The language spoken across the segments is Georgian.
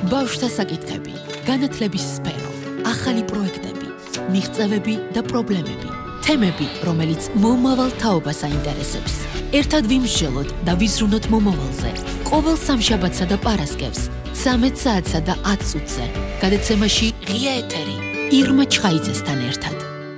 ბავშვთა საკითხები, განათლების სფერო, ახალი პროექტები, მიღწევები და პრობლემები, თემები, რომელიც მომავალ თაობას აინტერესებს. ერთად ვიმსჯელოთ და ვიზრუნოთ მომავალზე. ყოველ სამშაბათსა და პარასკევს, 13 საათსა და 10 წუთზე. გადაცემაში ღია ეთერი, ირმა ჩხაიძესთან ერთად.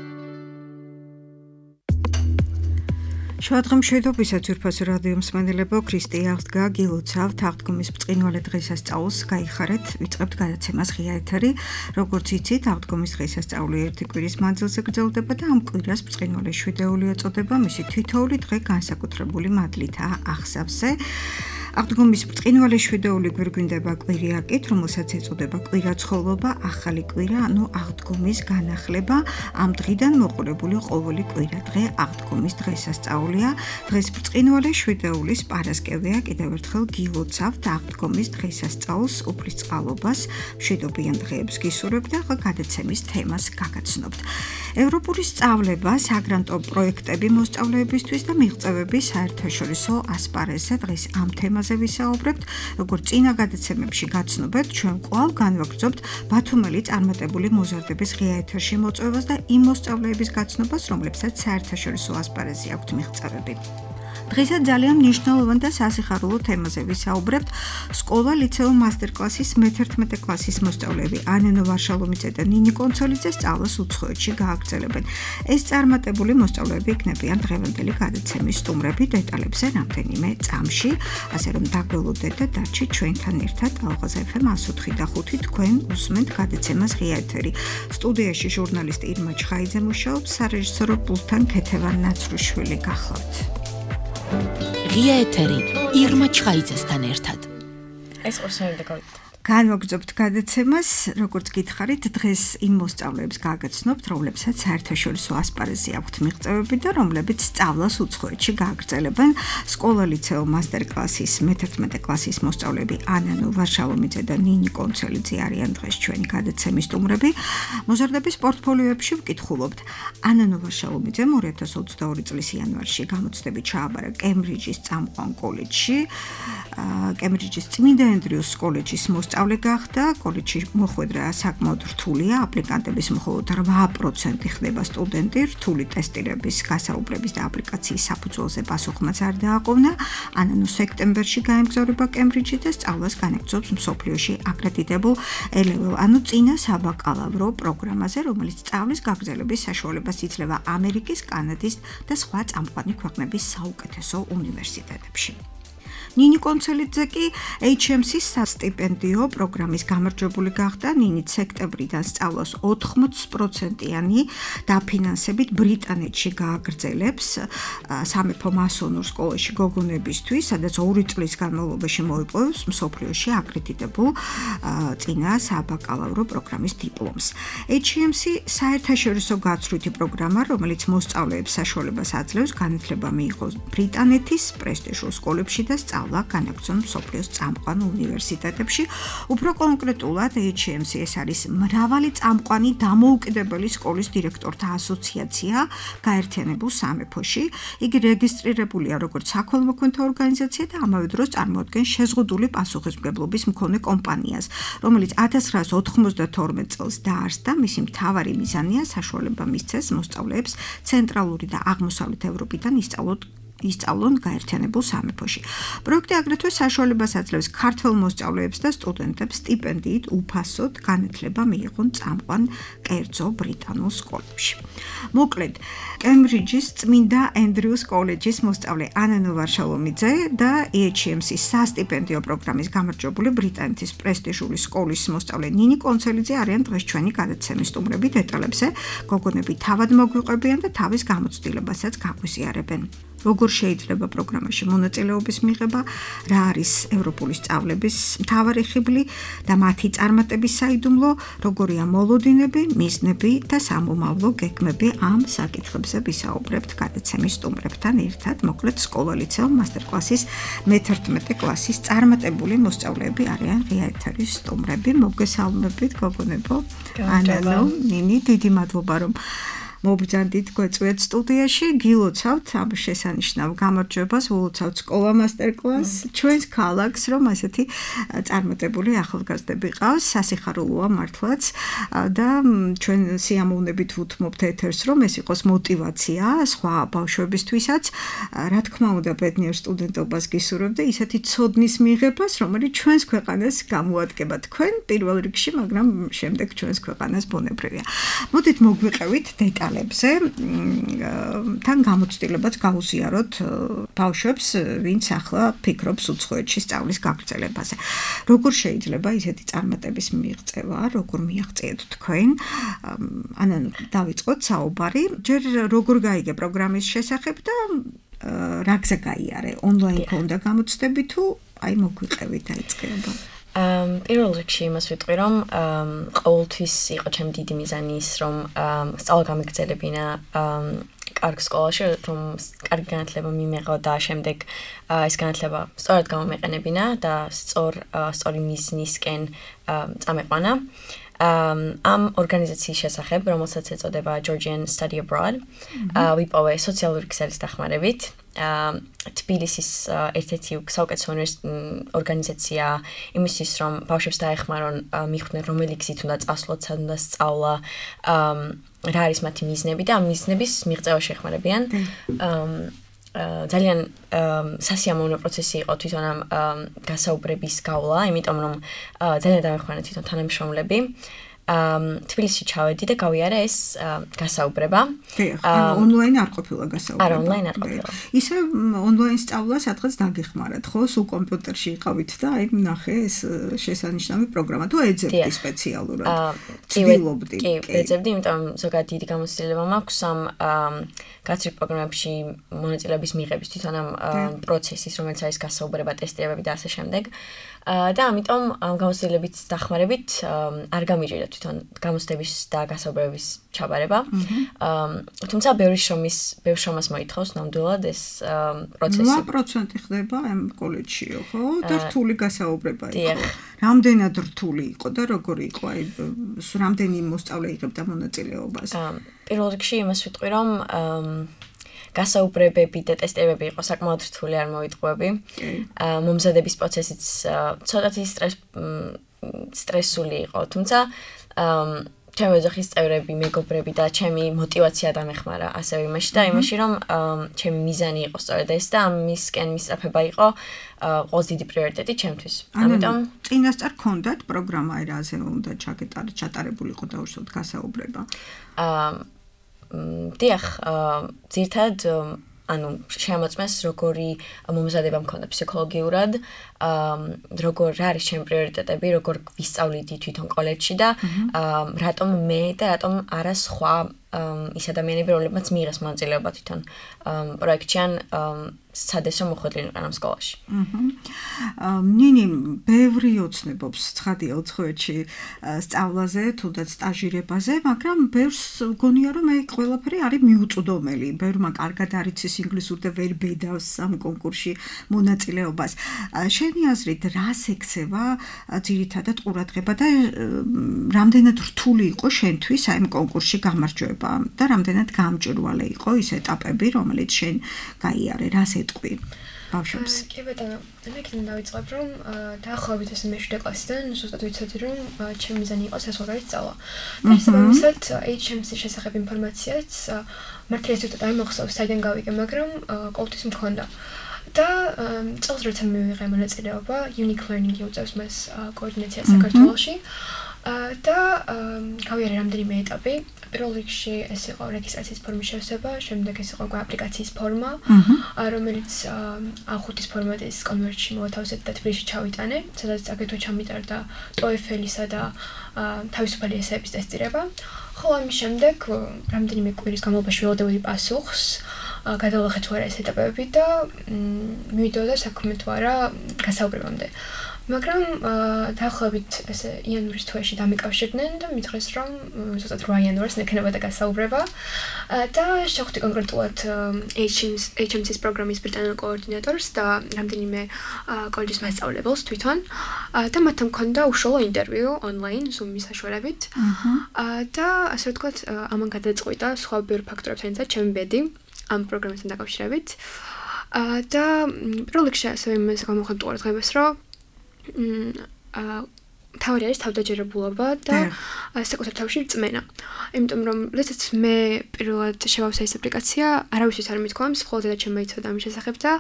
შუადღემ მშვიდობისა ძვირფასი რადიო მსმენელებო, ქრისტე აღდგა, გილოცავთ, აღდგომის ბრწყინვალე დღესასწაულს გაიხარეთ, ვიწყებთ გადაცემას ღია ეთერი. როგორც იცით, აღდგომის დღესასწაული ერთი კვირის მანძილზე გრძელდება და ამ კვირას ბრწყინვალე შვიდეული ეწოდება, მისი თითოეული დღე განსაკუთრებული მადლითაა აღსავსე. აღდგომის ბრწყინვალე შვიდეული გვირგვინდება კვირიაკით, რომელსაც ეწოდება კვირაცხოვლობა, ახალი კვირა, ანუ აღდგომის განახლება. ამ დღიდან მოყოლებული ყოველი კვირა დღე აღდგომის დღესასწაულია. დღეს ბრწყინვალე შვიდეულის პარასკევია, კიდევ ერთხელ გილოცავთ აღდგომის დღესასწაულს, უფლისწყალობას, მშვიდობიან დღეებს გისურვებთ და გადაცემის თემას გაგაცნობთ. ევროპული სწავლება, საგრანტო პროექტები მოსწავლეებისთვის და მიღწევები საერთაშორისო ასპარეზზე დღეს ამ თემაზე ვისაუბრებთ. როგორც წინა გადაცემებში გაცნობთ, ჩვენ კვლავ განვაგრძობთ ბათუმელი წარმატებული მოზარდების ღია ეთერში მოწვევას და იმ მოსწავლეების გაცნობას, რომლებსაც საერთაშორისო ასპარეზზე აქვთ მიღწევები. დღესაც ძალიან მნიშვნელოვან და სასიხარულო თემაზე ვისაუბრებთ. სკოლა ლიცეუმ მასტერკლასის მე-11 კლასის მოსწავლეები ანენო ვარშალომიძე და ნინი კონცოლიძე სწავლას უცხოეთში გააგრძელებენ. ეს წარმატებული მოსწავლეები იქნებიან დღევანდელი გადაცემის სტუმრები, დეტალებზე რამდენიმე წამში, ასე რომ დაგველოდეთ და დარჩით ჩვენთან ერთად. ალღაზ FM 104.5 თქვენ უსმენთ გადაცემას ღია ეთერი. სტუდიაში ჟურნალისტი ირმა ჩხაიძე მუშაობს, სარეჟისორო პულტთან ქეთევან ნაცრუშვილი გახლავთ. ღია ეთერი, ირმა ჩხაიძესთან ერთად. ეს ორსონი და განვაგრძობთ გადაცემას, როგორც გითხარით, დღეს იმ მოსწავლეებს გაგაცნობთ, რომლებსაც საერთაშორისო ასპარეზზე აქვთ მიღწევები და რომლებიც სწავლას უცხოეთში გააგრძელებენ. სკოლა ლიცეუმ მასტერკლასის მე-11 კლასის მოსწავლეები ანენო ვარშალომიძე და ნინი კონცოლიძე არიან დღეს ჩვენი გადაცემის სტუმრები. მოზარდების პორტფოლიოებში ვკითხულობთ. ანენო ვარშალომიძემ 2022 წლის იანვარში გამოცდები ჩააბარა კემბრიჯის წამყვან კოლეჯში. კემბრიჯის წმინდა ენდრიუს კოლეჯის სწავლე გახდა, კოლეჯში მოხვედრა საკმაოდ რთულია, აპლიკანტების მხოლოდ 8% ხდება სტუდენტი, რთული ტესტირების, გასაუბრების და აპლიკაციის საფუძველზე პასუხმაც არ დააყოვნა. ანანო სექტემბერში გაემგზავრება კემბრიჯში და სწავლას განაგრძობს მსოფლიოში აკრედიტებულ A-level, ანუ წინა საბაკალავრო პროგრამაზე, რომელიც სწავლის გაგრძელების საშუალებას იძლევა ამერიკის, კანადის და სხვა წამყვანი ქვეყნების საუკეთესო უნივერსიტეტებში. ნინი კონცოლიძე კი HMC-ის სასტიპენდიო პროგრამის გამარჯვებული გახდა. ნინი სექტემბრიდან სწავლას 80%-იანი დაფინანსებით ბრიტანეთში გააგრძელებს სამეფო მასონურ სკოლაში გოგონებისთვის, სადაც 2 წლის განმავლობაში მოიპოვებს მსოფლიოში აკრედიტებულ წინა საბაკალავრო პროგრამის დიპლომს. HMC საერთაშორისო გაცვლითი პროგრამა, რომელიც მოსწავლეებს საშუალებას აძლევს განათლება მიიღოს ბრიტანეთის პრესტიჟულ სკოლებში და განაგრძონ მსოფლიოს წამყვან უნივერსიტეტებში. უფრო კონკრეტულად, HMC ეს არის მრავალი წამყვანი დამოუკიდებელი სკოლის დირექტორთა ასოციაცია, გაერთიანებულ სამეფოში. იგი რეგისტრირებულია როგორც საქველმოქმედო ორგანიზაცია და ამავე დროს წარმოადგენს შეზღუდული პასუხისმგებლობის მქონე კომპანიას, რომელიც 1992 წელს დაარსდა. მისი მთავარი მიზანია საშუალება მისცეს მოსწავლეებს ცენტრალური და აღმოსავლეთ ევროპიდან ისწავლონ გაერთიანებულ სამეფოში. პროექტი აგრეთვე საშუალებას აძლევს ქართველ მოსწავლეებს და სტუდენტებს სტიპენდიით უფასოდ განათლება მიიღონ წამყვან კერძო ბრიტანულ სკოლებში. მოკლედ, კემბრიჯის წმინდა ენდრიუს კოლეჯის მოსწავლე ანენო ვარშალომიძე და HMC-ის სასტიპენდიო პროგრამის გამარჯვებული ბრიტანეთის პრესტიჟული სკოლის მოსწავლე ნინი კონცოლიძე არიან დღეს ჩვენი გადაცემის სტუმრები. დეტალებზე გოგონები თავად მოგვიყვებიან და თავის გამოცდილებასაც გაგვიზიარებენ. როგორ შეიძლება პროგრამაში მონაწილეობის მიღება, რა არის ევროპული სწავლების მთავარი ხიბლი და მათი წარმატების საიდუმლო, როგორია მოლოდინები, მიზნები და სამომავლო გეგმები. ამ საკითხებზე ვისაუბრებთ გადაცემის სტუმრებთან ერთად. მოკლედ, სკოლა ლიცეუმ მასტერკლასის მე-11 კლასის წარმატებული მოსწავლეები არიან ღია ეთერის სტუმრები. მოგესალმებით, გოგონებო. ანანო, ნინი, დიდი მადლობა, რომ მობრძანდით გვეწვიეთ სტუდიაში, გილოცავთ ამ შესანიშნავ გამარჯვებას, ულოცავთ სკოლა მასტერკლას ჩვენს ქალაქს, რომ ასეთი წარმატებული ახალგაზრდები ყავს, სასიხარულოა მართლაც და ჩვენ სიამოვნებით ვუთმობთ ეთერს, რომ ეს იყოს მოტივაცია სხვა ბავშვებისთვისაც, რა თქმა უნდა, ბედნიერ სტუდენტობას გისურვებთ და ისეთი ცოდნის მიღებას, რომელიც ჩვენს ქვეყანას გამოადგება თქვენ პირველ რიგში, მაგრამ შემდეგ ჩვენს ქვეყანას ბუნებრივია. მოდით მოგვიყევით დეტალებზე, თან გამოცდილებაც გაუზიაროთ ბავშვებს, ვინც ახლა ფიქრობს უცხოეთში სწავლის გაგრძელებაზე. როგორ შეიძლება ისეთი წარმატების მიღწევა, როგორ მიაღწიეთ თქვენ? ანუ დავიწყოთ საუბარი, ჯერ როგორ გაიგე პროგრამის შესახებ და რა გზა გაიარე? ონლაინ ქონდა გამოცდები თუ აი მოგვიყევით დაიწყება? პირველ რიგში იმას ვიტყვი, რომ ყოველთვის იყო ჩემი დიდი მიზანი ის, რომ სწავლა გამიგრძელებინა კარგ სკოლაში, რომ კარგი განათლება მიმეღო და შემდეგ ეს განათლება სწორად გამომეყენებინა და სწორი მიზნისკენ წამეყვანა. ამ ორგანიზაციის შესახებ, რომელსაც ეწოდება Georgian Study Abroad, ვიპოვე სოციალური ქსელის დახმარებით. თბილისის ერთ-ერთი საუკეთესო ორგანიზაცია იმისთვის, რომ ბავშვებს დაეხმარონ მიხვდნენ, რომელი გზით უნდა წასვლოთ, სად უნდა სწავლა, რა არის მათი მიზნები და ამ მიზნების მიღწევა შეეხმარებიან. ძალიან სასიამოვნო პროცესი იყო თვითონ ამ გასაუბრების გავლა, იმიტომ რომ ძალიან დამეხმარა თვითონ თანამშრომლები. თბილისში ჩავედი და გავიარე ეს გასაუბრება. ონლაინ არ ყოფილა გასაუბრება. არა, ონლაინ არ ყოფილა. ისე ონლაინ სწავლა სადღაც დაგეხმარათ, ხო? სულ კომპიუტერში იყავით და აი ნახე ეს შესანიშნავი პროგრამა. თუ ეძებდი სპეციალურად? ცდილობდი. კი, ეძებდი, იმიტომ ზოგადად დიდი გამოცდილება მაქვს ამ გაცრიგ პროგრამებში მონაწილეობის მიღების თვითონ ამ პროცესის, რომელიც არის გასაუბრება, ტესტირებები და ასე შემდეგ. და ამიტომ ამ გამოცდილებით დახმარებით არ გამიჭირდა თვითონ გამოცდების და გასაუბრების ჩაბარება. თუმცა ბევრი შრომას მოითხოვს ნამდვილად ეს პროცესი. 9% ხდება ამ კოლეჯშიო, ხო? და რთული გასაუბრება იყო. რამდენად რთული იყო და როგორი იყო? აი რამდენი მოსწავლე იღებდა მონაწილეობას? პირველ რიგში იმას ვიტყვი, რომ გასაუბრებები და ტესტებები იყო საკმაოდ რთული, არ მოვიტყუები. მომზადების პროცესიც ცოტათი სტრესული იყო, თუმცა ჩემი ოჯახის წევრები, მეგობრები და ჩემი მოტივაცია დამეხმარა ასევე იმაში და იმაში, რომ ჩემი მიზანი იყო სწორედ ეს და ამისკენ მისწრაფება იყო ყველაზე დიდი პრიორიტეტი ჩემთვის. ამიტომ წინასწარ გქონდათ პროგრამა, რაზე უნდა ჩატარებულიყო დაუშვათ გასაუბრება? დიახ, ძირთად ანუ შემოწმეს როგორი მომზადება მქონდა ფსიქოლოგიურად, როგორ არის ჩემი პრიორიტეტები, როგორ ვისწავლიდი თვითონ კოლეჯში და რატომ მე და რატომ არა სხვა ის ადამიანები, რომლებმაც მიიღეს მონაწილეობა თვითონ პროექტში ან სცადეს რომ მოხვედრილიყო ამ სკოლაში. ნინი ბევრი ოცნებობს ცხადია უცხოეთში სწავლაზე, თუნდაც სტაჟირებაზე, მაგრამ ბევრს გონია რომ ეს ყველაფერი არის მიუწვდომელი. ბევრმა კარგად არიცის ინგლისური და ვერ ბედავს ამ კონკურსში მონაწილეობას. შენი აზრით, რას ექცევა ძირითადად ყურადღება და რამდენად რთული იყო შენთვის აი ამ კონკურსში გამარჯვება და რამდენად გამჭვირვალე იყო ის ეტაპები, რომელიც შენ გაიარე, რას ეტყვი ბავშვებს? კი ბატონო, მე კიდევ დავიწყებ, რომ დაახლოებით ეს მე-7 კლასიდან ზუსტად ვიცოდი, რომ ჩემი მიზანი იყო საზღვარგარეთ სწავლა. და შესაბამისად, HMC-ის შესახებ ინფორმაციაც მართლაც ზუსტად არ მახსოვს, საიდან გავიგე, მაგრამ ყოველთვის მქონდა. და წელს როცა მივიღე მონაწილეობა, Unique Learning უწევს მას კოორდინაცია საქართველოში. და გავიარე რამდენიმე ეტაპი. პირველ რიგში ეს იყო რეგისტრაციის ფორმის შევსება, შემდეგ ეს იყო აპლიკაციის ფორმა, რომელიც A5-ის ფორმატის კონვერტში მოვათავსეთ და თბილისში ჩავიტანე, სადაც აგრეთვე ჩამიტარდა TOEFL-ისა და თავისუფალი ესეების ტესტირება. ხოლო ამის შემდეგ რამდენიმე კვირის განმავლობაში ველოდებოდი პასუხს, გადავახეთ თუ არა ეს ეტაპები და მივიდოდა საქმე თუ არა გასაუბრებამდე. მაგრამ დაახლოებით ესე იანვრის თვეში დამიკავშირდნენ და მითხრეს რომ ზუსტად 8 იანვარს ექნებოდა გასაუბრება და შეხვდი კონკრეტულად HMC-ის პროგრამის ბრიტანელ კოორდინატორს და რამდენიმე კოლეჯის მასწავლებელს თვითონ და მათთან მქონდა უშუალო ინტერვიუ ონლაინ Zoom-ის საშუალებით და ასე ვთქვათ ამან გადაწყვიტა სხვა ბევრ ფაქტორებთან ერთად ჩემი ბედი ამ პროგრამასთან დაკავშირებით და პირველ რიგში ასევე იმას გამოვხატ ყურადღებას რომ თავი არის თავდაჯერებულობა და საკუთარ თავში რწმენა. იმიტომ რომ როდესაც მე პირველად შევავსე ეს აპლიკაცია, არავისთვის არ მithქვამს, მხოლოდ და ჩემმა იცოდა ამის შესახებ და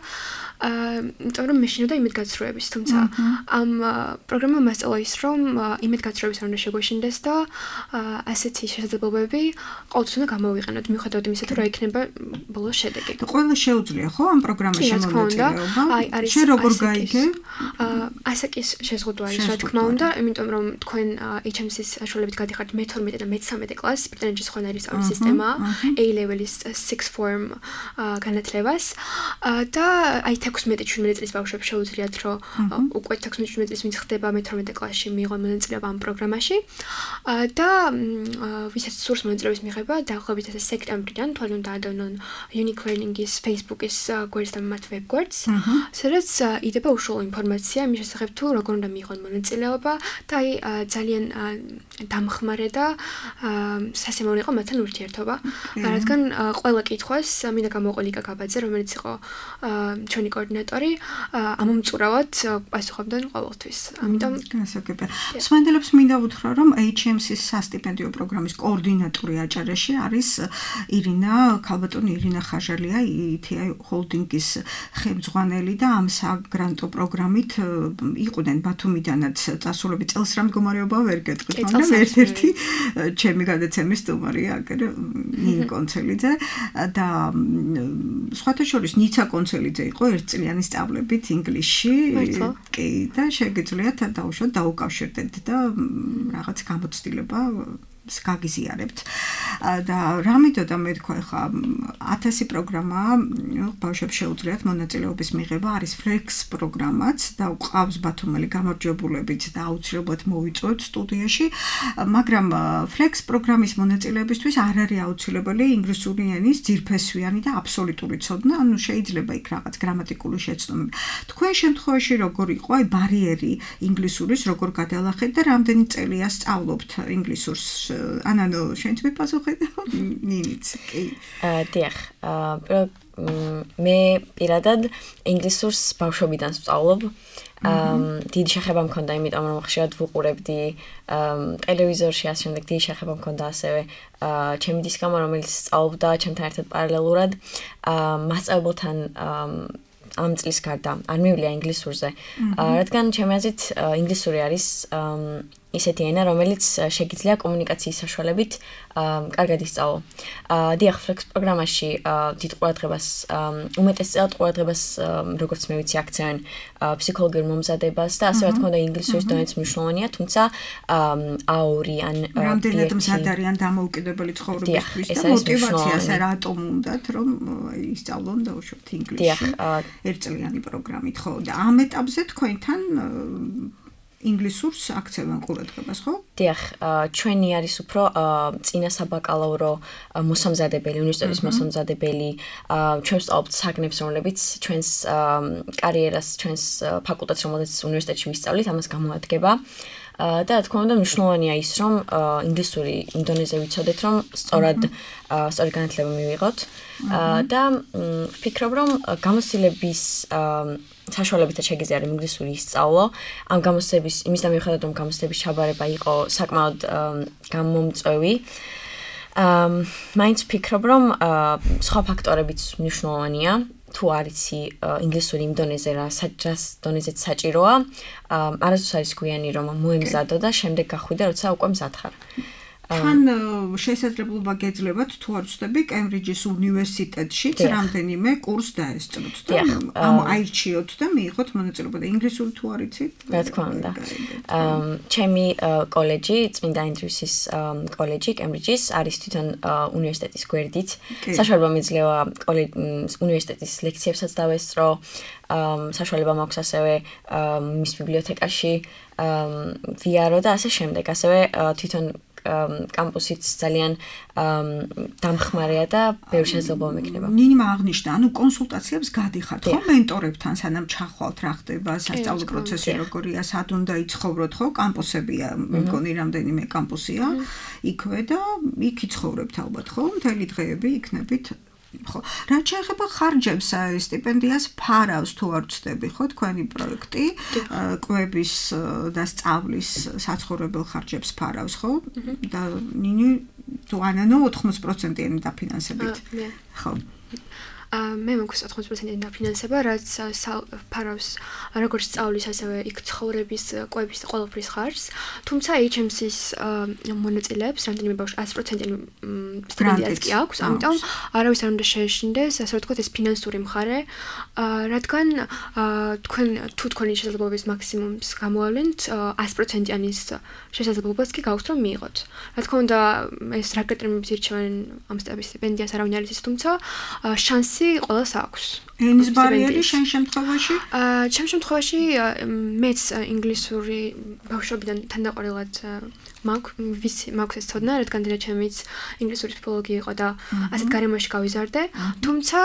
იმიტომ რომ მე შინოდა იმედგაცრუების, თუმცა ამ პროგრამამ მასწავლა ის რომ იმედგაცრუების არ უნდა შეგვეშინდეს და ასეთი შესაძლებლობები ყოველთვის უნდა გამოვიყენოთ, მიუხედავად იმისა, თუ რა იქნება ბოლოს შედეგი. ყველა შეუძლია ხო ამ პროგრამაში მონაწილეობა? შენ როგორ გაიგე? ასაკის შეზღუდვა არის, რა თქმა უნდა, იმიტომ რომ თქვენ HMC-ის საშუალებით გადიხართ მე-12 და მე-13 კლასს, ბრიტანეთში სხვანაირი სწავლის სისტემაა, A-level-ის 6 form განათლებას და აი 16-17 წლის ბავშვებს შეუძლიათ რომ უკვე 16-17 წლის ვინც ხდება მე-12 კლასში მიიღონ მონაწილეობა ამ პროგრამაში და ვისაც სურს მონაწილეობის მიღება, დაახლოებით ესე სექტემბრიდან თვალე უნდა ადევნონ Unique Learning-ის Facebook-ის გვერდს და მათ ვებ-გვერდს, სადაც იდება უშუალო ინფორმაცია იმის შესახებ თუ როგორ უნდა მიიღონ მონაწილეობა და აი ძალიან დამხმარე და სასიამოვნო იყო მათთან ურთიერთობა. რადგან ყველა კითხვას მინდა გამოყოლი იკა გაბაძე, რომელიც იყო ჩვენი კოორდინატორი, ამომწურავად პასუხობდა ყოველთვის. ამიტომ გასაგებია. სვენდელებს მინდა უთხრა, რომ HMC-ის სასტიპენდიო პროგრამის კოორდინატორი აჭარაში არის ქალბატონი ირინა ხაჟალია, ETI ჰოლდინგის ხელმძღვანელი და ამ საგრანტო პროგრამით იყვნენ ბათუმიდანაც წასულები წელს რა მდგომარეობა ვერ გეტყვით, მაგრამ ერთ-ერთი ჩემი გადაცემის სტუმარია აგერ ნინი კონცელიძე და სხვათა შორის ნიცა კონცელიძე იყო ერთწლიანი სწავლებით ინგლისში კი და შეგეძლიათ დაუშვათ დაუკავშირდეთ და რაღაც გამოცდილება გაგიზიარებთ და რამიდოდა მე თქვა ხა 1000 პროგრამა ბავშვებს შეუძლიათ მონაწილეობის მიღება არის Flex პროგრამაც და უყავს ბათუმელი გამარჯვებულებით და აუცილებლად მოვიწვევთ სტუდიაში მაგრამ Flex პროგრამის მონაწილეებისთვის არ არის აუცილებელი ინგლისური ენის ძირფესვიანი და აბსოლუტური ცოდნა ანუ შეიძლება იქ რაღაც გრამატიკული შეცდომები თქვენ შემთხვევაში როგორ იყო აი ბარიერი ინგლისურის როგორ გადალახეთ და რამდენი წელია სწავლობთ ინგლისურს ანანო შენც მიპასუხეთ ნინიც კი დიახ მე პირადად ინგლისურს ბავშვობიდან სწავლობ დიდი შეხება მქონდა იმიტომ რომ ხშირად ვუყურებდი ტელევიზორში ასე შემდეგ დიდი შეხება მქონდა ასევე ჩემი დისკამა რომელიც სწავლობდა ჩემთან ერთად პარალელურად მასწავლებელთან ამ წლის გარდა არ მივიდა ინგლისურზე რადგან ჩემი აზრით ინგლისური არის ისეთი ენა რომელიც შეგიძლია კომუნიკაციის საშუალებით კარგად ისწავლო. დიახ Flex პროგრამაში დიდ ყურადღებას უმეტესწილად ყურადღებას როგორც მე ვიცი აქცევენ ფსიქოლოგიურ მომზადებას და ასევე რა თქმა უნდა ინგლისურის დონეც მნიშვნელოვანია, თუმცა A2 ან რამდენად მზად არიან დამოუკიდებელი ცხოვრებისთვის და მოტივაციას რატომ უნდათ რომ ისწავლონ დაუშვათ ინგლისში ერთწლიანი პროგრამით ხო და ამ ეტაპზე თქვენთან ინგლისურს აქცევენ ყურადღებას, ხო? დიახ, ჩვენი არის უფრო წინა საბაკალავრო მოსამზადებელი, უნივერსიტეტის მოსამზადებელი, ჩვენ ვსწავლობთ საგნებს, რომლებიც ჩვენს კარიერას, ჩვენს ფაკულტეტს, რომელზეც უნივერსიტეტში ვისწავლით, ამას გამოადგება. და რა თქმა უნდა მნიშვნელოვანია ის რომ ინგლისური იმ დონეზე ვიცოდეთ რომ სწორად განათლება მივიღოთ და ვფიქრობ რომ გამოცდილების საშუალებითაც შეგიძლია რომ ინგლისური ისწავლო ამ გამოცდების იმის და მიუხედავად რომ გამოცდების ჩაბარება იყო საკმაოდ გამომწვევი მაინც ვფიქრობ რომ სხვა ფაქტორებიც მნიშვნელოვანია თუ არიცი ინგლისური იმ დონეზე რას დონეზეც საჭიროა არასდროს არის გვიანი რომ მოემზადო და შემდეგ გახვიდე როცა უკვე მზად ხარ თან შესაძლებლობა გეძლებათ თუ არ ვცდები კემბრიჯის უნივერსიტეტშიც რამდენიმე კურს დაესწროთ და აირჩიოთ და მიიღოთ მონაწილეობა და ინგლისური თუ არ იცით? რა თქმა უნდა. ჩემი კოლეჯი, წმინდა ენდრიუსის კოლეჯი კემბრიჯის არის თვითონ უნივერსიტეტის გვერდით. საშუალება მეძლევა უნივერსიტეტის ლექციებსაც დავესწრო. საშუალება მაქვს ასევე მის ბიბლიოთეკაში ვიარო და ასე შემდეგ. ასევე თვითონ კამპუსიც ძალიან დამხმარეა და ბევრი შესაძლებლობა მექნება. ნინიმა აღნიშნა, ანუ კონსულტაციებს გადიხართ, ხო, მენტორებთან, სანამ ჩახვალთ რა ხდება, სასწავლო პროცესი როგორია, სად უნდა იცხოვროთ, ხო, კამპუსებია, მგონი რამდენიმე კამპუსია, იქვე და იქ იცხოვრებთ ალბათ, ხო, მთელი დღეები იქნებით. ხო, რა შეეხება ხარჯებს, სტიპენდიას ფარავს თუ არ ვცდები, ხო, თქვენი პროექტი, კვების და სწავლის საცხოვრებელ ხარჯებს ფარავს, ხო? და ნინი თუ ანანო 80%-იანი დაფინანსებით. ხო. მე მაქვს 80%-იანი დაფინანსება, რაც ფარავს როგორც სწავლის, ასევე იქ ცხოვრების, კვების და ყველაფრის ხარჯს. თუმცა HMC-ის მონაწილეებს რამდენიმე ბავშვს 100%-იანი სტიპენდიაც კი აქვს, ამიტომ არავის არ უნდა შეეშინდეს, ასე ვთქვათ, ეს ფინანსური მხარე, რადგან თუ თქვენი შესაძლებლობის მაქსიმუმს გამოავლენთ, 100%-იანის შესაძლებლობას კი გაქვთ რომ მიიღოთ. რა თქმა უნდა, ეს რა კრიტერიუმებით ირჩევენ ამ სტიპენდიას არავინ არ იცის, თუმცა შანსი ყველას აქვს. ენის ბარიერი შენ შემთხვევაში? ჩემ შემთხვევაში მეც ინგლისური ბავშვობიდან თანდაყოლილად მაქვს ეს ცოდნა, რადგან დედაჩემიც ინგლისური ფილოლოგი იყო და ასეთ გარემოში გავიზარდე. თუმცა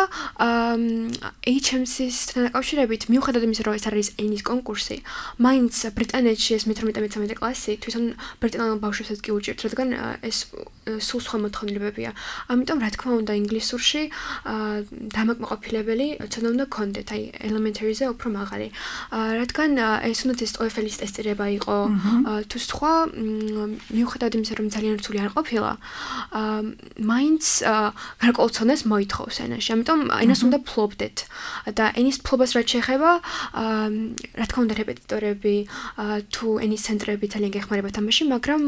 HMC-სთან დაკავშირებით, მიუხედავად იმისა, რომ ეს არის ენის კონკურსი, მაინც ბრიტანეთში ეს 12-13 კლასი თვითონ ბრიტანულ ბავშვებსაც კი უჭირთ, რადგან ეს სულ სხვა მოთხოვნილებებია. ამიტომ რა თქმა უნდა ინგლისურში დამაკმაყოფილებელი ცოდნა უნდა გქონდეთ, აი elementary-ზე უფრო მაღალი. რადგან ეს უნდა ეს TOEFL-ის ტესტირება იყო, თუ სხვა მიუხედავად იმისა, რომ ძალიან რთული არ ყოფილა, მაინც გარკვეულ ცოდნას მოითხოვს ენაში. ამიტომ ენას უნდა ფლობდეთ. და ენის ფლობას რაც შეეხება, რა თქმა უნდა რეპეტიტორები თუ ენის ცენტრები ძალიან გეხმარებათ ამაში, მაგრამ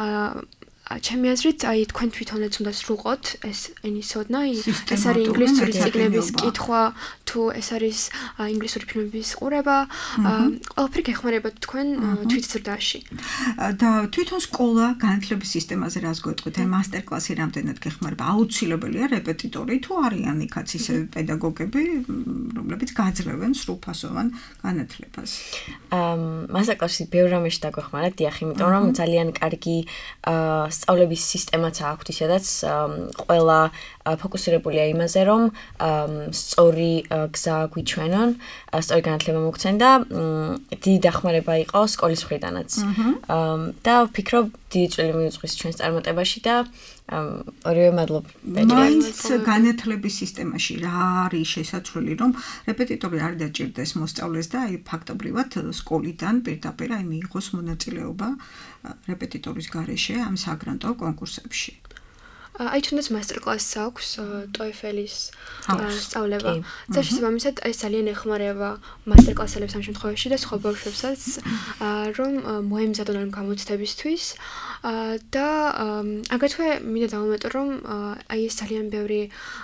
ჩემი აზრით, აი თქვენ თვითონაც უნდა სრულყოთ ეს ენის ცოდნა, ეს არის ინგლისური წიგნების კითხვა, თუ ეს არის ინგლისური ფილმების ყურება, ყველაფერი გეხმარებათ თქვენ თვითზრდაში. და თვითონ სკოლა განათლების სისტემაზე რას გვეტყვით? აი მასტერკლასი რამდენად გეხმარება? აუცილებელია რეპეტიტორი თუ არიან იქაც ისე პედაგოგები, რომლებიც გაძლევენ სრულფასოვან განათლებას? მასტერკლასში ბევრ რამეში დაგვეხმარა, დიახ, იმიტომ რომ ძალიან კარგი სწავლების სისტემაც აქვს, ისედაც ყველა ფოკუსირებულია იმაზე, რომ სწორი გზა გვიჩვენონ, სწორი განათლება მოგცენ და დიდი დახმარება იყო სკოლის მხრიდანაც. და ვფიქრობ, დიდი წვლილი მიუძღვის ჩვენს წარმატებაში და ორივე მადლობა. მაინც განათლების სისტემაში რა არის შესაძლებელი, რომ რეპეტიტორი არ დაჭირდეს მოსწავლეს და აი ფაქტობრივად სკოლიდან პირდაპირ აი მიიღოს მონაწილეობა რეპეტიტორის გარეშე ამ საგრანტო კონკურსებში. აი თუნდაც მასტერკლასს აქვს TOEFL-ის სწავლება. და შესაბამისად ეს ძალიან ეხმარება მასტერკლასელებს ამ შემთხვევაში და სხვა ბავშვებსაც, რომ მოემზადონ ამ გამოცდებისთვის და აგრეთვე მინდა დავუმატო, რომ აი ეს ძალიან ბევრი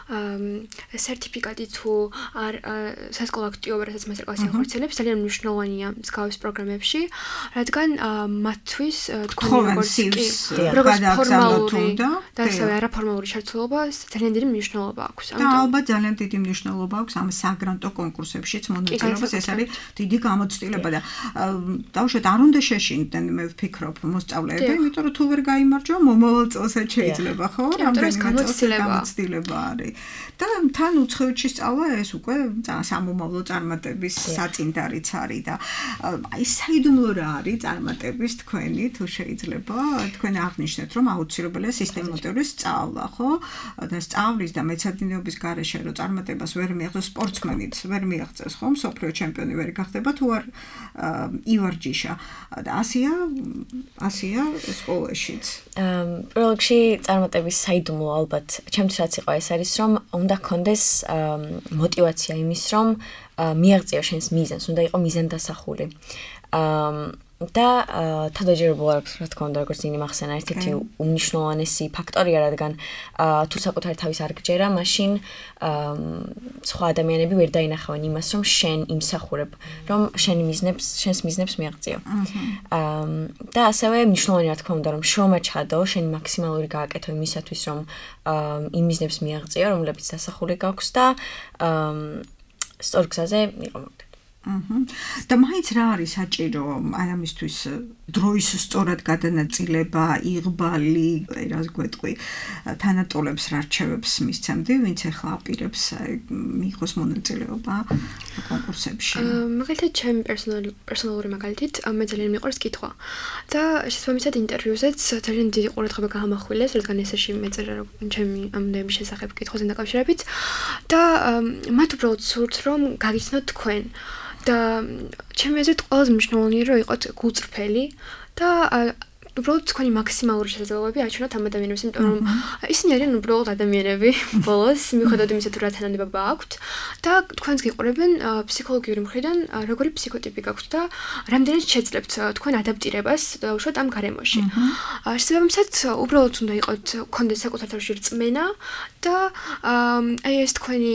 სერტიფიკატი თუ სასკოლო აქტივობა, რასაც მასტერკლასი ახორციელებს, ძალიან მნიშვნელოვანია მსგავს პროგრამებში, რადგან მათთვის თქვენ როგორც ფორმალური და ასევე არაფორმალური ჩართულობა ძალიან დიდი მნიშვნელობა აქვს. და ალბათ ძალიან დიდი მნიშვნელობა აქვს ამ საგრანტო კონკურსებშიც მონაწილეობას, ეს არის დიდი გამოცდილება და დავუშვათ არ უნდა შეშინდნენ, მე ვფიქრობ მოსწავლეები, იმიტომ რომ თუ ვერ გაიმარჯვა, მომავალ წელსაც შეიძლება, ხო? რამდენიმე გამოცდილება არის. და თან უცხოეთში სწავლა ეს უკვე სამომავლო წარმატების საწინდარიც არის და აი საიდუმლო რა არის წარმატების თქვენი, თუ შეიძლება თქვენ აღნიშნეთ, რომ აუცილებელია სისტემატური სწავლა, ხო? და სწავლის და მეცადინეობის გარეშე რომ წარმატებას ვერ მიაღწევს სპორტსმენიც, ვერ მიაღწევს, ხო? მსოფლიო ჩემპიონი ვერ გახდება თუ არ ივარჯიშა. და ასია სკოლაშიც. პროლოგში წარმატების საიდუმლო ალბათ ჩემთვის რაც იყო ეს არის, რომ უნდა გქონდეს მოტივაცია იმის, რომ მიაღწიო შენს მიზანს, უნდა იყო მიზანდასახული. და თავდაჯერებულ აქვს რა თქმა უნდა როგორც ნინი მახსენა ერთ-ერთი უმნიშვნელოვანესი ფაქტორია რადგან თუ საკუთარი თავის არ გჯერა მაშინ სხვა ადამიანები ვერ დაინახავენ იმას რომ შენ იმსახურებ რომ შენს მიზნებს მიაღწიო და ასევე მნიშვნელოვანია რა თქმა უნდა რომ შრომა ჩადო შენი მაქსიმალური გააკეთო იმისათვის რომ იმ მიზნებს მიაღწიო რომლებიც დასახული გაქვს და სწორ გზაზე იყო მოგდე და მაინც რა არის საჭირო აი ამისთვის დროის სწორად გადანაწილება, იღბალი, რას გვეტყვი, თანატოლებს რა რჩევებს მისცემდი, ვინც ახლა აპირებს მიიღოს მონაწილეობა კონკურსებში. მაგალითად, ჩემი პერსონალური მაგალითით, მე ძალიან მიყვარს კითხვა. და შესაბამისად ინტერვიუზეც ძალიან დიდი ყურადღება გაამახვილეს, რადგან ესეში მეწერა ჩემი ამდენი შესახებ კითხვაზე დაკავშირებით და მათ უბრალოდ სურთ რომ გაგიცნოთ თქვენ და ჩემი აზრით ყველაზე მნიშვნელოვანია რომ იყოთ გულწრფელი და უბრალოდ თქვენი მაქსიმალური შესაძლებლობები აჩვენოთ ამ ადამიანებს, იმიტომ რომ ისინი არიან უბრალოდ ადამიანები ბოლოს, მიუხედავად იმისა თუ რა თანამდებობა აქვთ და თქვენს გიყურებენ ფსიქოლოგიური მხრიდან როგორი ფსიქოტიპი გაქვთ და რამდენად შეძლებთ თქვენ ადაპტირებას დაუშვათ ამ გარემოში. შესაბამისად, უბრალოდ უნდა იყოთ, გქონდეს საკუთარ თავში რწმენა და აი ეს თქვენი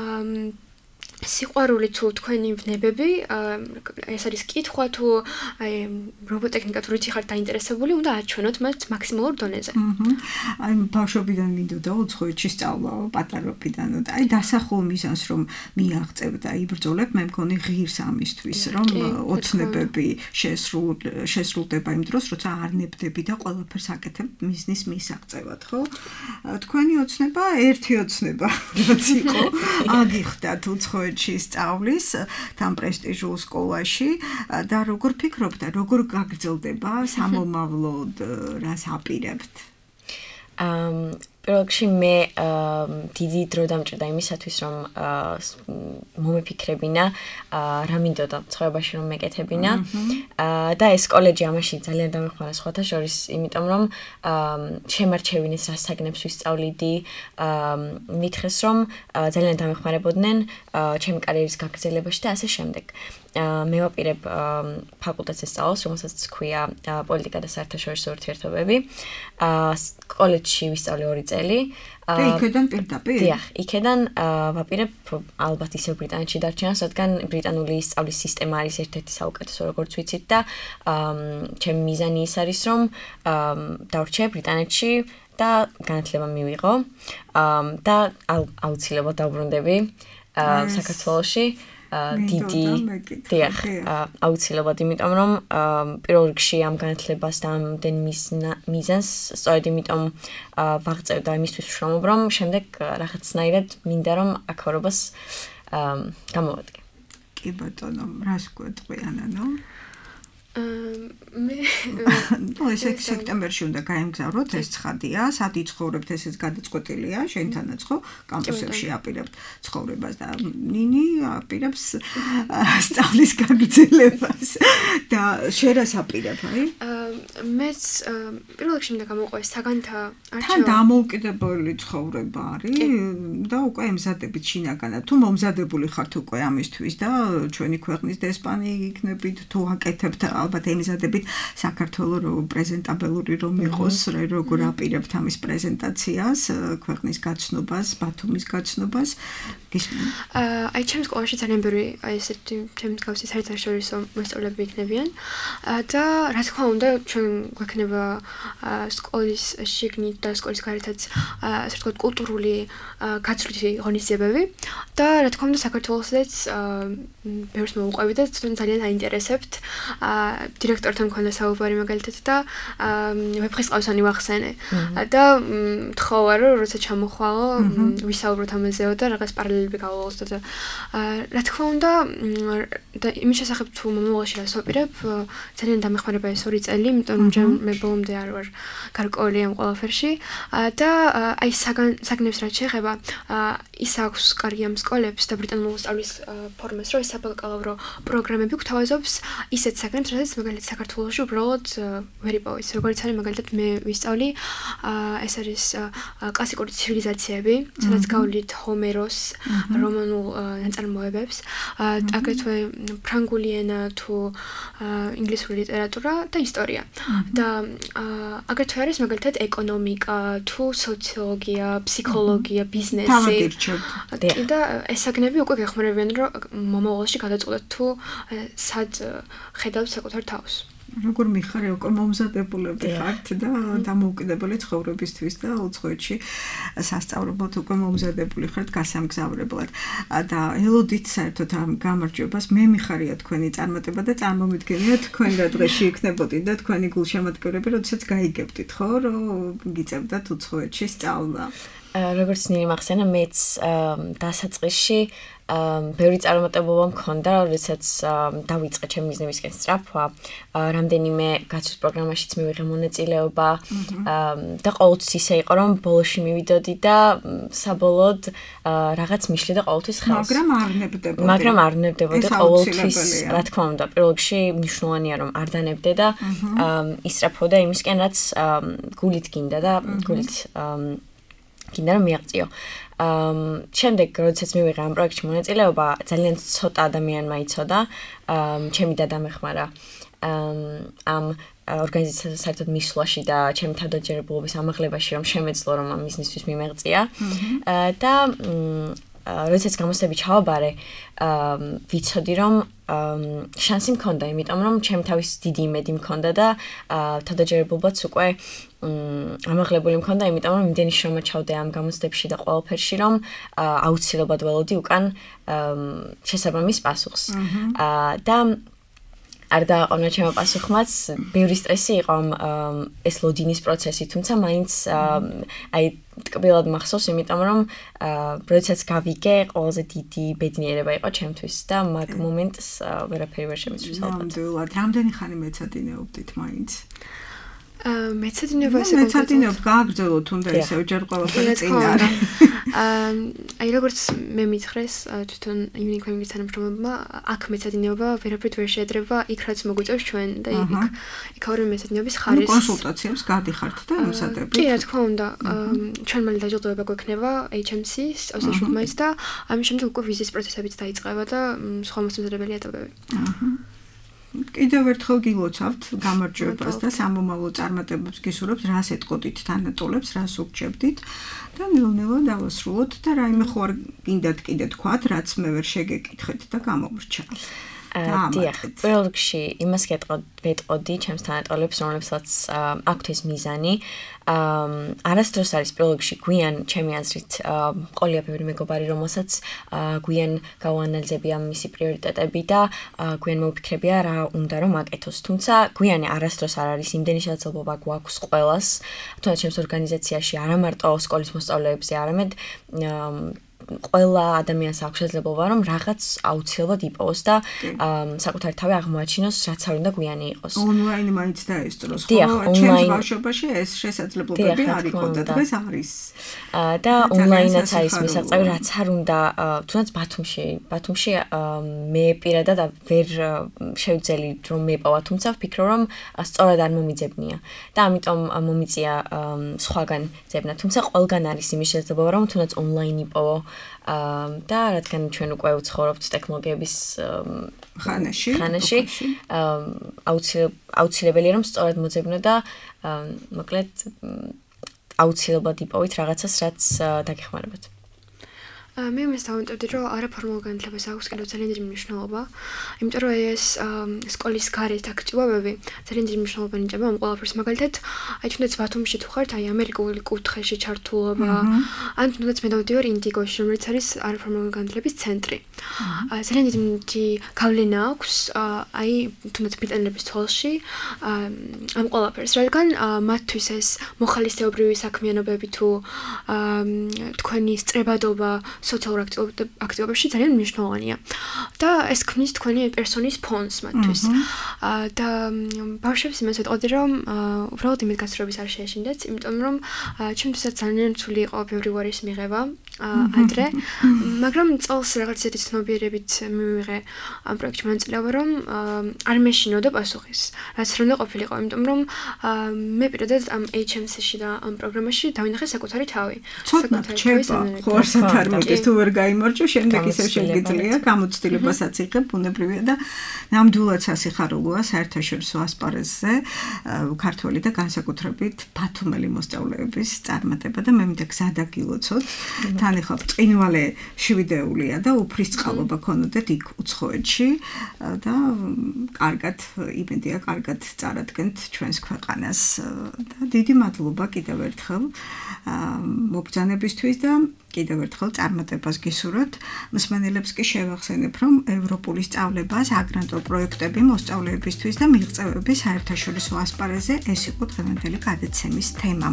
სიყვარული თუ თქვენი ვნებები, ეს არის კითხვა თუ აი რობოტექნიკა თუ რითი ხართ დაინტერესებული, უნდა აჩვენოთ მათ მაქსიმალურ დონეზე. აი ბავშვობიდან მინდოდა უცხოეთში სწავლა, პატარობიდან და აი დასახულ მიზანს რომ მიაღწევ და იბრძოლებ, მე მგონი ღირს ამისთვის, რომ ოცნებები შესრულდება იმ დროს, როცა არ ნებდები და ყველაფერს აკეთებ მიზნის მისაღწევად, ხო? თქვენი ოცნება ერთი ოცნება, რაც იყო, აგიხდათ უცხოეთში სწავლის თან პრესტიჟულ სკოლაში და როგორ ფიქრობთ და როგორ გაგრძელდება სამომავლოდ რას აპირებთ? პირველ რიგში მე დიდი დრო დამჭირდა იმისათვის რომ მომეფიქრებინა რა მინდოდა ცხოვრებაში რომ მეკეთებინა და ეს კოლეჯი ამაში ძალიან დამეხმარა სხვათა შორის იმიტომ რომ შემარჩევინეს რა საგნებს ვისწავლიდი მითხრეს რომ ძალიან დამეხმარებოდნენ ჩემი კარიერის გაგრძელებაში და ასე შემდეგ მე ვაპირებ ფაკულტეტზე სწავლას, რომელსაც ჰქვია პოლიტიკა და საერთაშორისო ურთიერთობები. კოლეჯში ვისწავლე 2 წელი. და იქიდან პირდაპირ? დიახ, იქიდან ვაპირებ ალბათ ისევ ბრიტანეთში დარჩენას, რადგან ბრიტანული სწავლის სისტემა არის ერთ-ერთი საუკეთესო, როგორც ვიცით და ჩემი მიზანი ის არის, რომ დავრჩე ბრიტანეთში და განათლება მივიღო და აუცილებლად დავბრუნდები საქართველოში. დიდი დიახ აუცილებლად იმიტომ რომ პირველ რიგში ამ განათლებას და ამდენ მიზანს სწორედ იმიტომ ვაღწევ და იმისთვის ვშრომობ რომ შემდეგ რაღაცნაირად მინდა რომ აქაურობას გამოვადგე. კი ბატონო, რას გვეტყვი ანანო? მე ეს სექტემბერში უნდა გაემგზავროთ ეს ცხადია, სად იცხოვრებთ ესეც გადაწყვეტილია, შენთანაც ხო კამპუსებში აპირებთ ცხოვრებას და ნინი აპირებს სწავლის გაგრძელებას და შენ რას აპირებ, აი? მეც პირველ რიგში მინდა გამოვყო ეს საგანთა არჩევა. თან დამოუკიდებელი ცხოვრება არის და უკვე ემზადებით შინაგანად. თუ მომზადებული ხართ უკვე ამისთვის და ჩვენი ქვეყნის დესპანი იქნებით, თუ აკეთებთ ალბათ ემზადებით საქართველოს რო პრეზენტაბელური რომ იყოს, როგორ აპირებთ ამის პრეზენტაციას, ქვეყნის გაცნობას, ბათუმის გაცნობას. აი ჩემს სკოლაში ძალიან ბევრი აი ესეთი ჩემს მსგავსი საერთაშორისო მოსწავლეები იქნებიან და რა თქმა უნდა ჩვენ გვექნება სკოლის შიგნით და სკოლის გარეთაც ასე ვთქვათ კულტურული გაცვლითი ღონისძიებები და რა თქმა უნდა საქართველოსაც ბევრს მოვუყვები და ძალიან აინტერესებთ დირექტორთან მქონდა საუბარი მაგალითად და ვეფხისტყაოსანი ვახსენე და თხოვა რომ როცა ჩამოხვალო ვისაუბროთ ამაზეო და რაღაც პარალელები გავავალოთ და რა თქმა უნდა და იმის შესახებ თუ მომავალში რას ვაპირებ ძალიან დამეხმარება ეს 2 წელი იმიტომ რომ მე ბოლომდე არ ვარ გარკვეული ამ ყველაფერში და აი საგნებს რაც შეეხება ის აქვს კარგი ამ სკოლებს და ბრიტანულ სწავლის ფორმას რომ საბაკალავრო პროგრამები გვთავაზობს ისეთ საგნებს რაც მაგალითად საქართველოში უბრალოდ ვერ იპოვეს როგორც არის მაგალითად მე ვისწავლი ეს არის კლასიკური ცივილიზაციები სადაც გავლით ჰომეროს რომანულ ნაწარმოებებს აგრეთვე ფრანგული ენა თუ ინგლისური ლიტერატურა და ისტორია და აგრეთვე არის მაგალითად ეკონომიკა თუ სოციოლოგია ფსიქოლოგია ბიზნესი და ეს საგნები უკვე გეხმარებიან რომ მომავალში გადაწყვეტოთ თუ სად ხედავთ საკუთარ თავს როგორ მიხარე უკვე მომზადებულები ხართ და დამოუკიდებელი ცხოვრებისთვის და უცხოეთში სასწავლებლად უკვე მომზადებული ხართ გასამგზავრებლად და ელოდით საერთოდ ამ გამარჯვებას მე მიხარია თქვენი წარმატება და წარმომიდგენია თქვენ რა დღეში იქნებოდით და თქვენი გულშემატკივრები როდესაც გაიგებდით ხო რომ გიწევდათ უცხოეთში სწავლა როგორც ნილი მახსენა მეც დასაწყისში ბევრი წარმატებობა მქონდა, როდესაც დავიწყე ჩემი ბიზნესისკენ სწრაფვა, რამდენიმე გაცვლის პროგრამაშიც მივიღე მონაწილეობა და ყოველთვის ისე იყო, რომ ბოლოში მივიდოდი და საბოლოოდ რაღაც მიშლიდა ყოველთვის ხელს. მაგრამ არ ვნებდებოდი ყოველთვის, რა თქმა უნდა, პირველ რიგში მნიშვნელოვანია, რომ არ დანებდე და ისწრაფვოდა იმისკენ, რაც გულით გინდა და გულით გინდა რომ მიაღწიო. შემდეგ როდესაც მივიღე ამ პროექტში მონაწილეობა, ძალიან ცოტა ადამიანმა იცოდა, ჩემი დადა მეხმარა ამ ორგანიზაციას საერთოდ მისვლაში და ჩემი თავდაჯერებულობის ამაღლებაში, რომ შემეძლო რომ ამ ბიზნესთვის მიმეღწია და როდესაც გამოცდები ჩავაბარე, ვიცოდი რომ შანსი მქონდა, იმიტომ რომ ჩემი თავის დიდი იმედი მქონდა და თავდაჯერებულობაც უკვე ამაღლებული მქონდა, იმიტომ რომ იმდენი შრომა ჩავდე ამ გამოცდებში და ყველაფერში, რომ აუცილებლად ველოდი უკან შესაბამის პასუხს. და არ დააყოვნა ჩემო პასუხმაც, ბევრი სტრესი იყო ეს ლოდინის პროცესი, თუმცა მაინც აი ტკბილად მახსოვს, იმიტომ რომ როდესაც გავიგე, ყველაზე დიდი ბედნიერება იყო ჩემთვის და მაგ მომენტს ვერაფერი ვერ შემიცვლის ალბათ. ნამდვილად, რამდენი ხანი მეცადინეობდით მაინც? მეცადინეობ გააგრძელოთ თუნდა ისევ ჯერ ყველაფერი წინ არა. აი როგორც მე მითხრეს თვითონ Unique Language თანამშრომლებმა აქ მეცადინეობა ვერაფრით ვერ შეედრება იქ რაც მოგვიწევს ჩვენ და იქ ორი მეცადინეობის ხარისხი კონსულტაციებს გადიხართ და ამსადებით. კი, რა თქმა უნდა, ჩვენ მალე დაჯილდოება გვექნება HMC-ს, ავსაშუალმაიც და ამის შემდეგ უკვე ვიზის პროცესებიც დაიწყება და სხვა მოსამზადებელი ეტაპები. კიდევ ერთხელ გილოცავთ გამარჯვებას და სამომავლო წარმატებებს გისურვებთ, რას ეტყოდით თანატოლებს, რას უგჩებდით და ნელ-ნელა დავასრულოთ და რაიმე ხო არ გინდათ კიდე თქვათ, რაც მე ვერ შეგეკითხეთ და გამოვრჩა. დიახ, პირველ რიგში იმას ვეტყოდი ჩემს თანატოლებს, რომლებსაც აქვთ ეს მიზანი. არასდროს არის პირველ რიგში გვიან ჩემი აზრით ყოლია ბევრი მეგობარი, რომელსაც გვიან გავანალიზებია მისი პრიორიტეტები და გვიან მოვფიქრებია რა უნდა რომ აკეთოს. თუმცა გვიანი არასდროს არ არის იმდენი შესაძლებლობა გვაქვს ყველას, თუნდაც ჩემს ორგანიზაციაში არა მარტო სკოლის მოსწავლეებზე, არამედ ყველა ადამიანს აქვს შესაძლებლობა რომ რაღაც აუცილებლად იპოვოს და საკუთარი თავი აღმოაჩინოს, რაც არ უნდა გვიანი იყოს. ონლაინ მაინც დაესწროს, ხო? ჩემს ბავშვობაში ეს შესაძლებლობები არ იყო და დღეს არის. და ონლაინაც არის მისაღწევი, რაც არ უნდა, თუნდაც ბათუმში მე პირადად ვერ შევძელი რომ მეპოვა, თუმცა ვფიქრობ რომ სწორად არ მომიძებნია და ამიტომ მომიწია სხვაგან ძებნა. თუმცა ყველგან არის იმის შესაძლებლობა რომ თუნდაც ონლაინ იპოვო და რადგან ჩვენ უკვე ვცხოვრობთ ტექნოლოგიების ხანაში აუცილებელია რომ სწორად მოძებნო და მოკლედ აუცილებლად იპოვით რაღაცას, რაც დაგეხმარებათ. მე იმას დავამტებდი, რომ არაფორმალურ განათლებას აქვს კიდევ ძალიან დიდი მნიშვნელობა, იმიტომ რომ ეს სკოლის გარეთ აქტივობები ძალიან დიდი მნიშვნელობა ნიჭება ამ ყველაფერს. მაგალითად, აი თუნდაც ბათუმში თუ ხართ, აი ამერიკული კუთხეში ჩართულობა, ან თუნდაც მე დავდივარ ინდიგოში, რომელიც არის არაფორმალური განათლების ცენტრი. ძალიან დიდი გავლენა აქვს აი თუნდაც ბრიტანელების თვალში ამ ყველაფერს, რადგან მათთვის ეს მოხალისეობრივი საქმიანობები თუ თქვენი სწრებადობა სოციალურ აქტივობებში ძალიან მნიშვნელოვანია. და ეს ქმნის თქვენი პერსონის ფონს მათთვის. და ბავშვებს იმას ვეტყოდი, რომ უბრალოდ იმით გასწრების არ შეეშინდეთ, იმიტომ რომ ჩემთვისაც ძალიან რთული იყო ფებრუარის მიღება ადრე, მაგრამ წელს რაღაც ისეთი ცნობიერებით მივიღე ამ პროექტში მონაწილეობა, რომ არ მეშინოდა პასუხის, რაც უნდა ყოფილიყო, იმიტომ რომ მე პირადად ამ HMC-ში და ამ პროგრამაში დავინახე საკუთარი თავი. ცოტა რჩება, ხო არსად არ მოგეს თუ ვერ გაიმარჯვე, შემდეგ ისევ შეგიძლია, გამოცდილებასაც იღებ, ბუნებრივია და ნამდვილად სასიხარულოა საერთაშორისო ასპარეზზე ქართველი და განსაკუთრებით ბათუმელი მოსწავლეების წარმატება და მე მინდა გზადაგილოცოთ. თან ახლა ბრწყინვალე შვიდეულია და უფრის წყალობა ქონოდეთ იქ უცხოეთში და კარგად იმედია კარგად წარადგენთ ჩვენს ქვეყანას და დიდი მადლობა კიდევ ერთხელ მობრძანებისთვის და კიდევ ერთხელ წარმატებას გისურვებთ. მსმენელებს კი შევახსენებ, რომ ევროპული სწავლება, საგრანტო პროექტები მოსწავლეებისთვის და მიღწევები საერთაშორისო ასპარეზზე ეს იყო დღევანდელი გადაცემის თემა.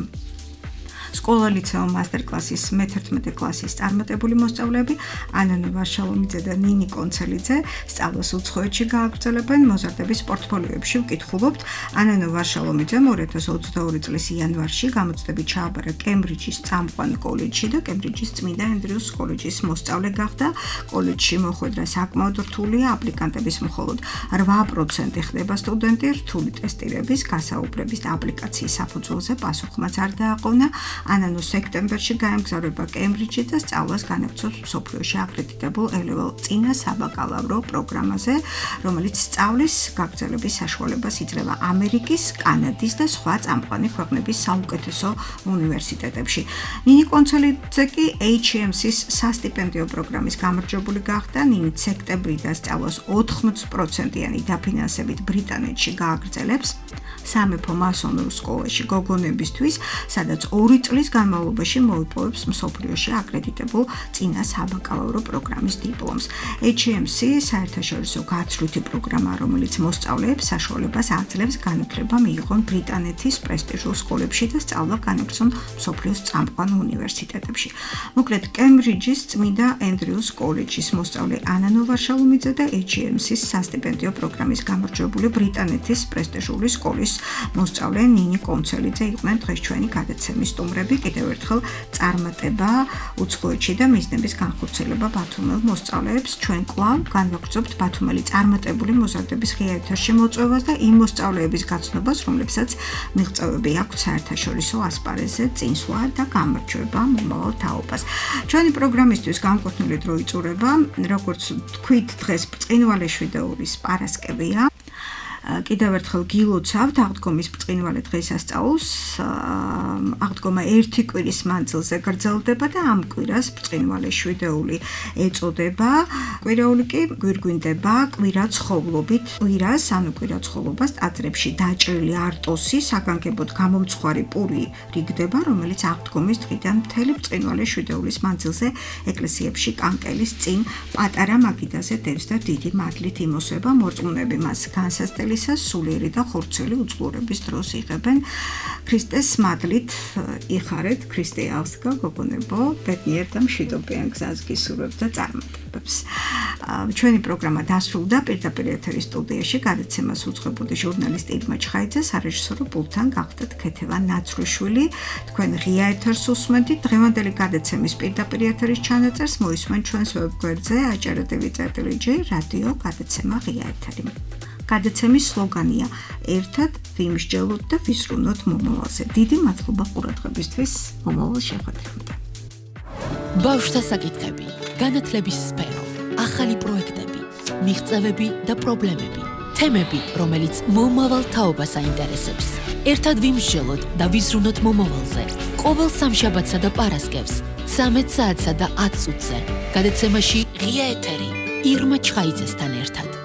სკოლა ლიცეუმ მასტერკლასის მე-11 კლასის წარმატებული მოსწავლეები ანანო ვარშალომიძე და ნინი კონცელიძე სწავლას უცხოეთში გააგრძელებენ მოზარდების პორტფოლიოებში ვკითხულობთ. ანანო ვარშალომიძე 2022 წლის იანვარში გამოცდებით ჩააბარა კემბრიჯის წამყვან კოლეჯში და კემბრიჯის წმინდა ენდრიუს კოლეჯის მოსწავლე გახდა. კოლეჯში მოხვედრა საკმაოდ რთულია, აპლიკანტების მხოლოდ 8% ხდება სტუდენტი, რთული ტესტირების, გასაუბრების და აპლიკაციის საფუძველზე პასუხმაც არ დააყოვნა. ანანო სექტემბერში გაემგზავრება კემბრიჯში და სწავლას განაგრძობს მსოფლიოში აკრედიტებულ A-level წინა საბაკალავრო პროგრამაზე, რომელიც სწავლის გაგრძელების საშუალებას იძლევა ამერიკის, კანადის და სხვა წამყვანი ქვეყნების საუკეთესო უნივერსიტეტებში. ნინი კონცელიძე კი HMC-ის სასტიპენდიო პროგრამის გამარჯვებული გახდა. ნინი სექტემბრიდან სწავლას 80%-იანი დაფინანსებით ბრიტანეთში გააგრძელებს სამეფო მასონურ სკოლაში გოგონებისთვის, სადაც 2 წლის განმავლობაში მოიპოვებს მსოფლიოში აკრედიტებულ წინა საბაკალავრო პროგრამის დიპლომს. HMC საერთაშორისო გაცვლითი პროგრამა, რომელიც მოსწავლეებს საშუალებას აძლევს განათლება მიიღონ ბრიტანეთის პრესტიჟულ სკოლებში და სწავლა განაგრძონ მსოფლიოს წამყვან უნივერსიტეტებში. მოკლედ, კემბრიჯის წმინდა ენდრიუს კოლეჯის მოსწავლე ანანო ვარშალომიძე და HMC-ის სასტიპენდიო პროგრამის გამარჯვებული ბრიტანეთის პრესტიჟული სკოლის მოსწავლე ნინი კონცელიძე იყვნენ დღეს ჩვენი გადაცემის სტუმრები. კიდევ ერთხელ წარმატება უცხოეთში და მიზნების განხორციელება ბათუმელ მოსწავლეებს. ჩვენ კვლავ განვაგრძობთ ბათუმელი წარმატებული მოზარდების ღია ეთერში მოწვევას და იმ მოსწავლეების გაცნობას, რომლებსაც მიღწევები აქვთ საერთაშორისო ასპარეზზე, წინსვლა და გამარჯვება მომავალ თაობას. ჩვენი პროგრამისთვის განკუთვნილი დრო იწურება, როგორც თქვით, დღეს ბრწყინვალე შვიდეულის პარასკევია. კიდევ ერთხელ გილოცავთ აღდგომის ბრწყინვალე დღესასწაულს. აღდგომა 1 კვირის მანძილზე გრძელდება და ამ კვირას ბრწყინვალე შვიდეული ეწოდება. კვირეული კი გვირგვინდება კვირაცხოვლობით. კვირას, ანუ კვირაცხოვლობას ტაძრებში დაჭრილი არტოსი, საგანგებოდ გამომცხვარი პური რიგდება, რომელიც აღდგომის დღიდან მთელი ბრწყინვალე შვიდეულის მანძილზე ეკლესიებში კანკელის წინ პატარა მაგიდაზე დევს და დიდი მადლით იმოსება. მორწმუნეები მას განსასწრელი სულიერი და ხორცელი უძლურების დროს იღებენ. ქრისტეს მადლით იხარეთ, ქრისტე აღსდგა გოგონებო, ბედნიერ და მშვიდობიან გზას გისურვებთ და წარმატებებს. ჩვენი პროგრამა დასრულდა. პირდაპირ ეთერის სტუდიაში გადაცემას უძღვებოდი ჟურნალისტი ირმა ჩხაიძე, სარეჟისორო პულტთან გახდათ ქეთევან ნაცრუშვილი. თქვენ ღია ეთერს უსმენთ. დღევანდელი გადაცემის პირდაპირ ეთერის ჩანაწერს მოისმენთ ჩვენს ვებგვერდზე ajartv.j რადიო გადაცემა ღია ეთერი. გადაცემის სლოგანია ერთად ვიმსჯელოთ და ვისრუნოთ მომავალზე. დიდი მადლობა ყურადღებისთვის. მომავალ შეხვედრამდე. ბავშვთა საკითხები, განათლების სფერო, ახალი პროექტები, მიღწევები და პრობლემები, თემები, რომელიც მომავალ თაობას აინტერესებს. ერთად ვიმსჯელოთ და ვისრუნოთ მომავალზე. ყოველ სამშაბათსა და პარასკევს 13 საათსა და 10 წუთზე. გადაცემაში ღია ეთერი ირმა ჩხაიძესთან ერთად.